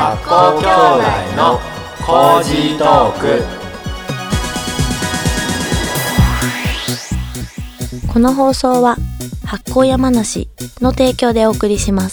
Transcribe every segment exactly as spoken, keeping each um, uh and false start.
発酵兄弟のコージートーク。 この放送は発酵山梨の提供でお送りします。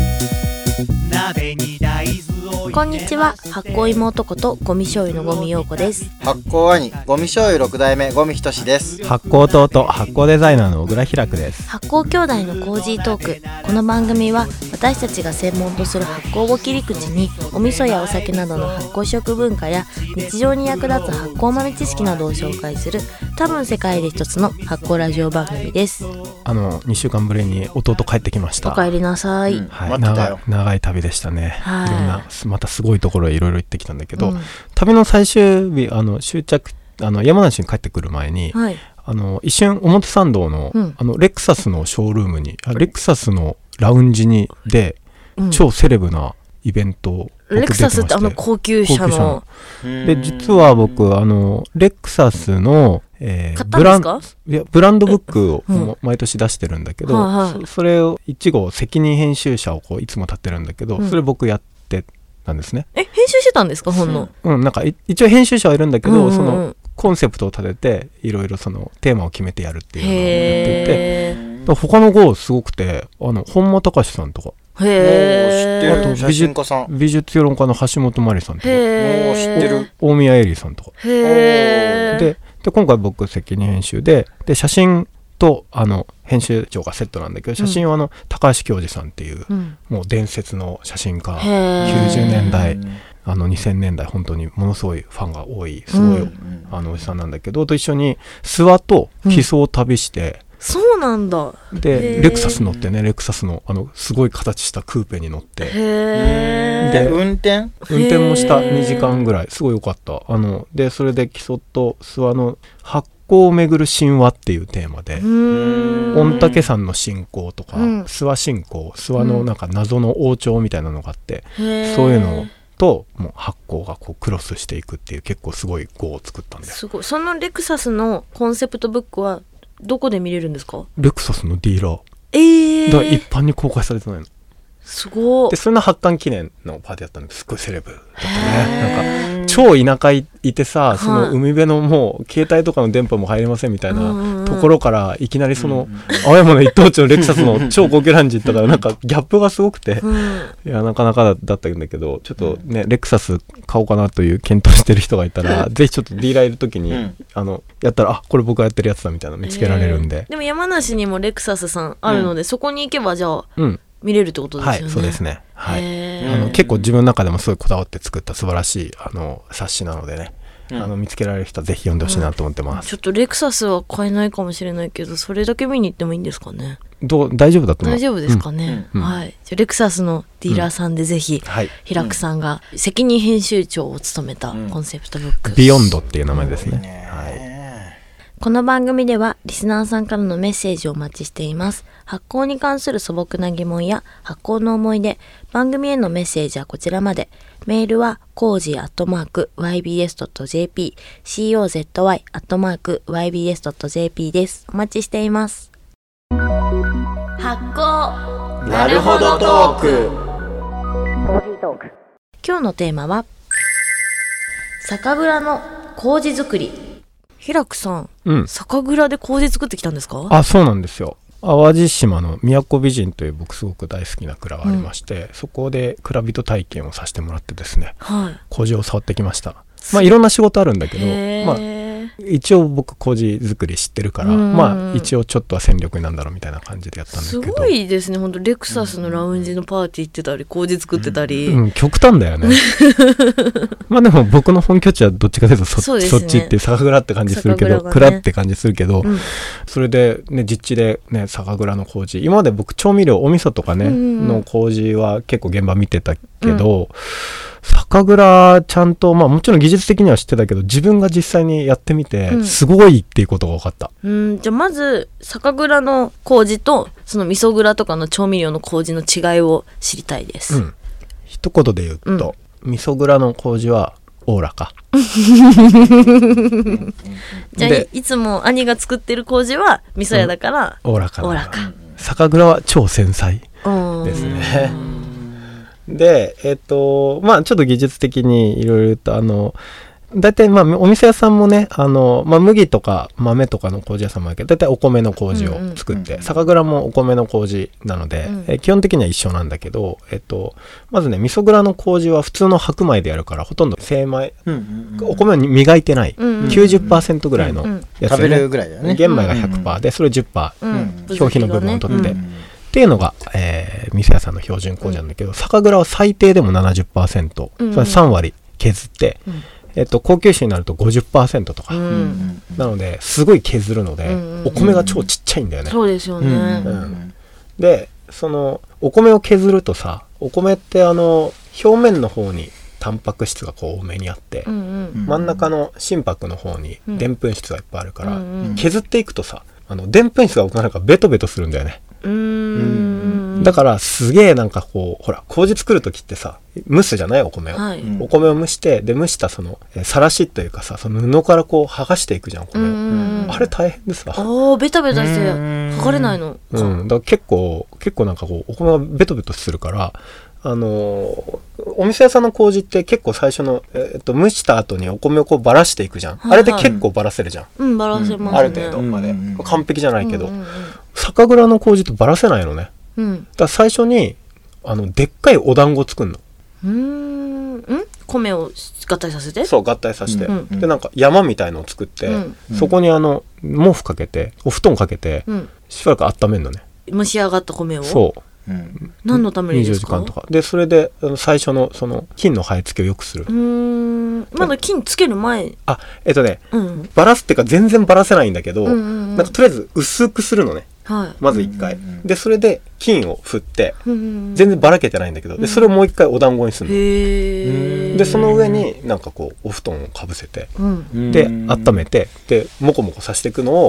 こんにちは、発酵妹ことゴミ醤油のゴミ陽子です。 発酵兄ゴミ醤油ろく代目ゴミひとしです。 発酵弟発酵デザイナーの小倉ひらくです。 発酵兄弟のコージートーク。この番組は私たちが専門とする発酵を切り口にお味噌やお酒などの発酵食文化や日常に役立つ発酵豆知識などを紹介する多分世界で一つの発酵ラジオ番組です。 あのにしゅうかんぶりに弟帰ってきました。 お帰りなさい、 うんはい、 待ってたよ。 長い、長い旅でしたね、 はい、 いろんなまたすごいところへいろいろ行ってきたんだけど、 うん、 旅の最終日あの終着あの山梨に帰ってくる前に、 はい、 あの一瞬表参道 の,、 うん、 あのレクサスのショールームにあレクサスのラウンジにで、うん、超セレブなイベントをレクサスってあの高級車ので実は僕あのレクサスの、えー、 買ったんですか？ ブランいやブランドブックをも毎年出してるんだけど、 うんはいはい、 そ, それをいち号責任編集者をこういつも立ってるんだけど、うん、それ僕やってたんですね。 え編集してたんですか本の？ うんなんか一応編集者はいるんだけど、 うんうん、 そのコンセプトを立てていろいろそのテーマを決めてやるっていうのをやっていて、他の号すごくてあの本間隆さんとかへー、知ってる写真家さん、 美術評論家の橋本真理さんとか、 へー、知ってる大宮エリさんとか、 へー、 で、で今回僕責任編集で、で写真とあの編集長がセットなんだけど、写真はあの、うん、高橋恭司さんっていう、うん、もう伝説の写真家、きゅうじゅうねんだいあのにせんねんだい本当にものすごいファンが多いすごい、うん、あのおじさんなんだけど、と一緒に諏訪と木曽を旅して、 うんそうなんだ。 でレクサス乗ってね、レクサスのあのすごい形したクーペに乗って、 へで運転運転もしたにじかんぐらいすごい良かった。あのでそれで木曽と諏訪の発酵をめぐる神話っていうテーマで、御嶽山の信仰とか、うん、諏訪信仰、諏訪のなんか謎の王朝みたいなのがあって、うん、そういうのともう発酵がこうクロスしていくっていう結構すごい号を作ったんです。 すごい。そのレクサスのコンセプトブックはどこで見れるんですか？ レクサスのディーラー。 えー、 だから一般に公開されてないの。 すごい。 でそれの発刊記念のパーティーやったんですっごいセレブだったね。なんか超田舎いてさ、その海辺のもう携帯とかの電波も入りませんみたいなところからいきなりその青山の一等地のレクサスの超高級ランジ行ったからなんかギャップがすごくて、いやなかなかだったんだけど、ちょっとねレクサス買おうかなという検討してる人がいたらぜひちょっとディーラーいる時にあのやったらあこれ僕がやってるやつだみたいなの見つけられるんで。 でも山梨にもレクサスさんあるので、そこに行けばじゃあ、うん見れるってことですよね。 はい、そうですね。はい。あの結構自分の中でもすごいこだわって作った素晴らしいあの冊子なのでね、うん、あの見つけられる人はぜひ読んでほしいなと思ってます。 うん、ちょっとレクサスは買えないかもしれないけど、それだけ見に行ってもいいんですかね。 どう大丈夫だと思う。 大丈夫ですかね。うん、はい。じゃレクサスのディーラーさんでぜひ、うんはい、平久さんが責任編集長を務めたコンセプトブック、うん、 ビヨンドっていう名前ですね。はい。 この番組ではリスナーさんからのメッセージをお待ちしています。発酵に関する素朴な疑問や発酵の思い出、番組へのメッセージはこちらまで。メールはコージーアットマークワイビーエスドットジェーピー、コーズアットマークワイビーエスドットジェーピー です。お待ちしています。発酵なるほどトーク。 今日のテーマは酒蔵の麹作り。平久さん、うん、酒蔵で麹作ってきたんですか？ あ、そうなんですよ。淡路島の都美人という僕すごく大好きな蔵がありまして、うん、そこで蔵人体験をさせてもらってですね、はい、麹を触ってきました。まあいろんな仕事あるんだけど、まあ一応僕麹作り知ってるから、まあ一応ちょっとは戦力になんだろうみたいな感じでやったんですけど、 すごいですね。本当レクサスのラウンジのパーティー行ってたり麹作ってたり、 うんうん、極端だよね。まあでも僕の本拠地はどっちかというと そ, う、ね、そっちって酒蔵って感じするけど、ね、蔵って感じするけど、うん、それでね実地でね酒蔵の麹、今まで僕調味料お味噌とかね、うん、の麹は結構現場見てたけど、うん酒蔵ちゃんと、まあもちろん技術的には知ってたけど、自分が実際にやってみて、すごいっていうことが分かった。 うん、じゃあまず、酒蔵の麹と、その味噌蔵とかの調味料の麹の違いを知りたいです。うん、 一言で言うと、うん、味噌蔵の麹は、おおらか。 じゃあ、いつも兄が作ってる麹は、味噌屋だから、 おおらか。 おおらか。 酒蔵は超繊細ですね。 でえっ、とまあちょっと技術的にいろいろ言うとあの大体まあお店屋さんもねあの、まあ、麦とか豆とかの麹屋さんもあるけど大体お米の麹を作って、うんうん、酒蔵もお米の麹なので、うん、え基本的には一緒なんだけど、えっと、まずね味噌蔵の麹は普通の白米でやるからほとんど精米、うんうんうん、お米を磨いてない、うんうん、きゅうじゅっパーセント ぐらいのやつ、ねうんうん、 食べるぐらいだよね玄米が ひゃくパーセント でそれを じゅっパーセント、うん、表皮の部分を取って、うんうん、っていうのが、えー、店屋さんの標準麹なんだけど、うん、酒蔵は最低でも ななじゅっパーセント、うんうん、それさん割削って、うんえっと、高級酒になると ごじゅっパーセント とか、うん、なのですごい削るので、うん、お米が超ちっちゃいんだよね、 そうですよね、うんうん、でそのお米を削るとさお米ってあの表面の方にタンパク質がこう多めにあって、うんうん、真ん中の心拍の方にでんぷん質がいっぱいあるから、うん、削っていくとさあのでんぷん質がなんかベトベトするんだよね。うーんだからすげえなんかこうほら麹作る時ってさ蒸すじゃないお米を、はい、お米を蒸してで蒸したそのさらしというかさその布からこう剥がしていくじゃんお米をあれ大変でさあベタベタして剥がれないのうんだから結構結構なんかこうお米がベトベトするからあのー、お店屋さんの麹って結構最初の、えー、と蒸した後にお米をこうばらしていくじゃん、はいはい、あれで結構ばらせるじゃん、 うん、ばらせますね、 ある程度まで、 うんうん、 完璧じゃないけど、うんうんうん、酒蔵の麹ってばらせないのね、うん、だから最初にあのでっかいお団子作るのうーんん米を合体させてそう合体させて、うん、でなんか山みたいのを作って、うん、そこにあの毛布かけてお布団かけて、うん、しばらく温めるのね蒸し上がった米をそううん、何のためにですか？ にじゅうじかんとかでそれで最初のその菌の生え付けを良くするうーんまだ菌つける前あえっとね、うん、バラすっていうか全然バラせないんだけど、うんうんうん、なんかとりあえず薄くするのね、はい、まずいっかい、うんうんうん、でそれで菌を振って、うんうん、全然ばらけてないんだけどでそれをもういっかいお団子にするの、へーでその上になんかこうお布団をかぶせて、うん、で温めてでモコモコさせていくのを、うん、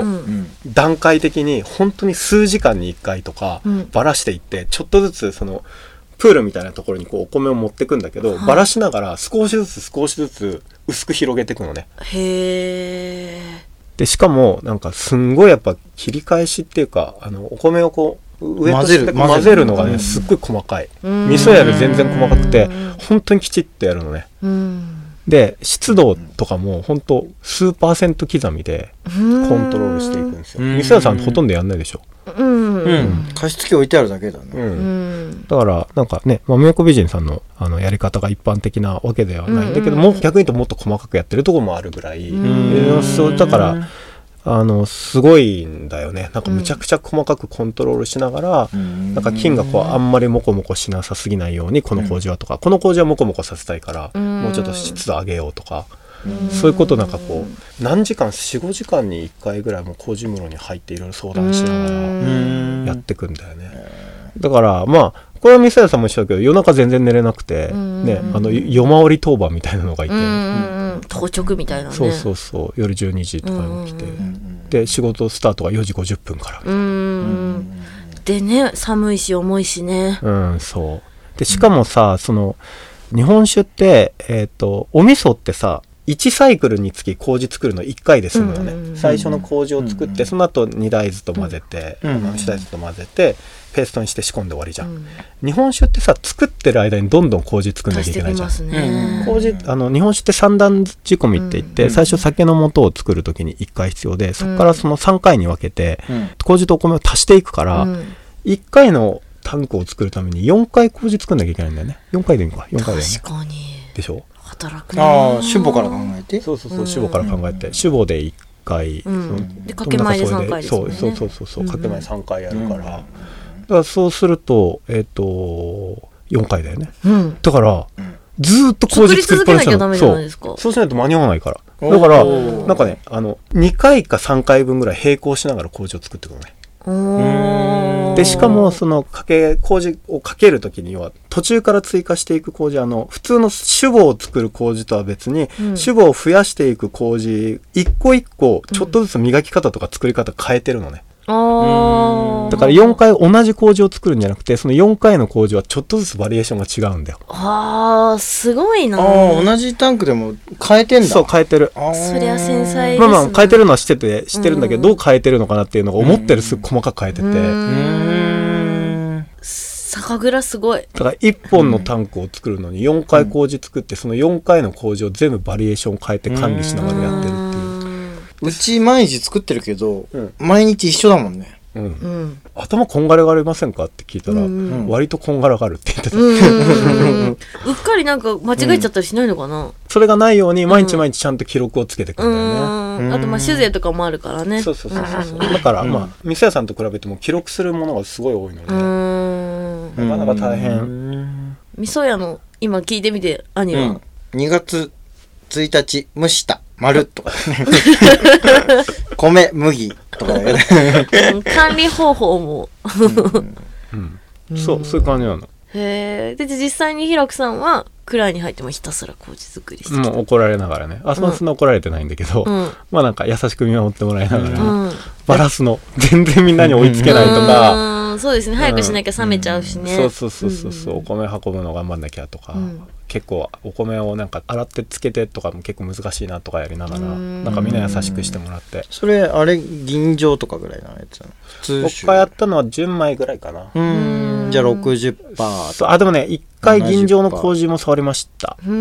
段階的に本当に数時間にいっかいとかばらしていってちょっとずつそのプールみたいなところにこうお米を持ってくんだけど、はい、ばらしながら少しずつ少しずつ薄く広げていくのね。 へーでしかもなんかすんごいやっぱ切り返しっていうかあのお米をこう上と下混ぜるのがねすっごい細かい味噌やる全然細かくて本当にきちっとやるのねで湿度とかも本当数パーセント刻みでコントロールしていくんですよ味噌屋さんほとんどやんないでしょうんうん、加湿器置いてあるだけだね、うんうん、だからなんかね豆子美人さんの、あのやり方が一般的なわけではないんだけど、うんうん、もう逆に言うともっと細かくやってるところもあるぐらい、うん、そうだからあのすごいんだよねなんかむちゃくちゃ細かくコントロールしながら、うん、なんか菌がこうあんまりモコモコしなさすぎないようにこの麹はとか、うん、この麹はモコモコさせたいから、うん、もうちょっと湿度上げようとかそういうことなんかこう何時間 よん,ご 時間にいっかいぐらいも麹室に入っていろいろ相談しながらやってくんだよね。だからまあこれは店屋さんも一緒だけど夜中全然寝れなくてねあの夜回り当番みたいなのがいて当直みたいなねそうそうそう夜じゅうにじとかに起きてで仕事スタートがよじごじゅっぷんからうんでね寒いし重いしねうんそうでしかもさその日本酒って、えーと、お味噌ってさいちサイクルにつき麹作るのいっかいで済むよね、うんうんうん、最初の麹を作って、うんうん、その後に大豆と混ぜて、うんうん、よん大豆と混ぜてペーストにして仕込んで終わりじゃん、うん、日本酒ってさ作ってる間にどんどん麹作んなきゃいけないじゃん、ね、麹あの日本酒って三段仕込みって言って、うんうん、最初酒の素を作る時にいっかい必要でそこからそのさんかいに分けて、うん、麹とお米を足していくから、うん、いっかいのタンクを作るためによんかい麹作んなきゃいけないんだよね。よんかいでいいのかよんかいだよね。 確かにでしょ働くねああ主母から考えてそうそうそう主母から考えて主母でいっかい、うん、 でかけ前でさんかいですもんねそうそうそうそう、うん、かけ前さんかいやるから、うん、だからそうするとえっ、ー、とよんかいだよね、うん、だから、うん、ずーっと麹作りっぱなしなのそうそうしないと間に合わないからだからなんかねあのにかいかさんかいぶんぐらい並行しながら麹を作ってくるのねでしかもそのかけ麹をかけるときには途中から追加していく麹あの普通の酒母を作る麹とは別に、うん、酒母を増やしていく麹一個一個ちょっとずつ磨き方とか作り方変えてるのね、うん、だからよんかい同じ麹を作るんじゃなくてそのよんかいの麹はちょっとずつバリエーションが違うんだよあーすごいなあ同じタンクでも変えてんだそう変えてるそりゃ繊細ですねまあまあ変えてるのは知ってて知ってるんだけど、うん、どう変えてるのかなっていうのが思ってるすごく細かく変えててうーん酒酒蔵すごい。 だからいっぽんのタンクを作るのによんかい麹作って、そのよんかいの麹を全部バリエーション変えて管理しながらやってるっていう。 うち毎日作ってるけど、 うん、 毎日一緒だもんね。 うんうん、頭こんがらがありませんかって聞いたら、うん、割とこんがらがるって言ってた。うんうんうんうっかりなんか間違えちゃったりしないのかな、うん、 それがないように毎日毎日ちゃんと記録をつけてくんだよね、 うんうん、あとまあ酒税とかもあるからね。 そうそうそうそう、うん、だからまあ店屋さんと比べても記録するものがすごい多いので、うん、なかなか大変。 味噌屋の今聞いてみて兄は、うん、 にがつついたち蒸した丸とかね米麦とかだよね管理方法もうんうん、そうそういう感じなの。 へえ。で実際に平久さんは蔵に入ってもひたすら麹作りしてきた。 もう怒られながらね、あそんな怒られてないんだけど、うん、まあなんか優しく見守ってもらいながら、うん、バラすの全然みんなに追いつけないとか、 うん、そうですね、早くしなきゃ冷めちゃうしね、 うん、そうそうそうそう、うん、お米運ぶの頑張んなきゃとか、うん、結構お米をなんか洗ってつけてとかも結構難しいなとかやりながら、なんかみんな優しくしてもらって。 それあれ吟醸とかぐらいのやつなの？普通僕がやったのは純米ぐらいかな。 うーん、じゃあ ろくじゅっパーセントそう、あでもね一回吟醸の麹も触りました。うん、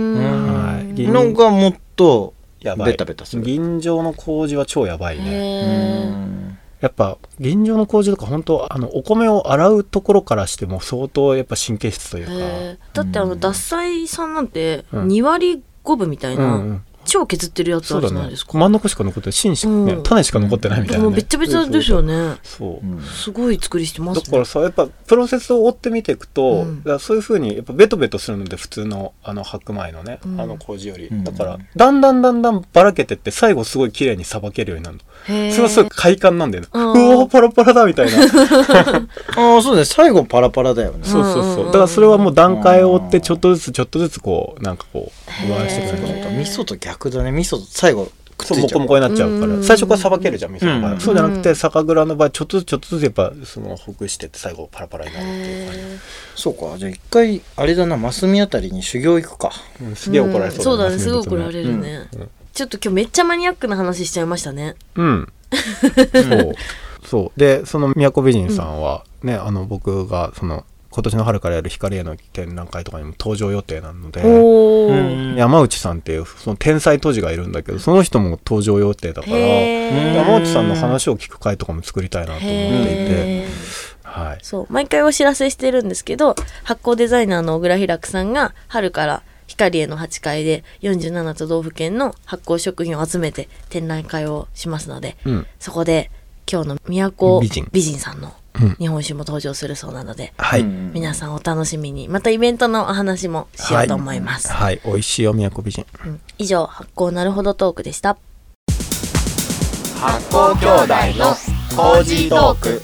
はい、のがもっとベタベタする。 吟醸の麹は超やばいね。うん、やっぱ吟醸の麹とか本当あのお米を洗うところからしても相当やっぱ神経質というか。 だってあの獺祭さんなんてに割ごぶみたいな、うんうん、超削ってるやつあるじゃないですか。 そうだね、真ん中しか残ってない、芯しか、ね、うん、種しか残ってないみたいな、ね、 もうべっちゃべちゃですよね。 そう、うん、 すごい作りしてますね。 だからさやっぱプロセスを追ってみていくと、うん、だからそういう風にやっぱベトベトするので普通のあの白米のね、うん、あの麹より、うん、だからだんだんだんだんばらけてって最後すごい綺麗にさばけるようになるの。それはすごい快感なんだよね。うおーパラパラだみたいなああそうね、最後パラパラだよね。 そうそうそう、だからそれはもう段階を追ってちょっとずつちょっとずつこうなんかこう回してくれる。 味噌と逆だね。味噌と最後そうモコモコになっちゃうから、最初からさばけるじゃん味噌の場合、うん、そうじゃなくて酒蔵の場合ちょっとずつちょっとずつやっぱそのほぐしてって最後パラパラになるっていう感じ。 そうか、じゃあ一回あれだな、マスミあたりに修行行くか、 うん、すげえ怒られそうだね、うん、 そうだね、すごい怒られるね、うんうん、ちょっと今日めっちゃマニアックな話しちゃいましたね。 うんそうそうでその都美人さんはね、うん、あの僕がその今年の春からやる光への展覧会とかにも登場予定なので、山内さんっていうその天才杜氏がいるんだけどその人も登場予定だから山内さんの話を聞く会とかも作りたいなと思っていて、はい、 そう毎回お知らせしてるんですけど、発酵デザイナーの小倉平久さんが春から光へのはちかいでよんじゅうなな都道府県の発酵食品を集めて展覧会をしますので、うん、そこで今日の都美人、美人さんの日本酒も登場するそうなので、はい、皆さんお楽しみに。またイベントのお話もしようと思います。 はい、はい、美味しいよ都美人、 うん、以上発酵なるほどトークでした。 発酵兄弟のコージートーク。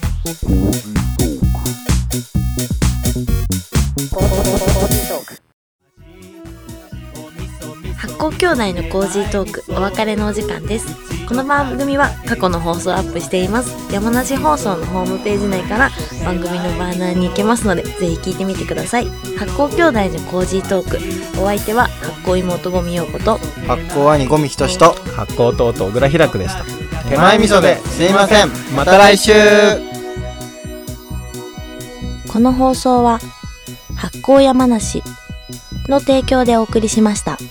発酵兄弟のコージートーク、お別れのお時間です。この番組は過去の放送をアップしています。山梨放送のホームページ内から番組のバーナーに行けますので、ぜひ聞いてみてください。発酵兄弟のコージートーク、お相手は発酵妹ごみようこと発酵兄ごみひとしと発酵弟小倉平久でした。 手前味噌ですいません。また来週。 この放送は発酵山梨の提供でお送りしました。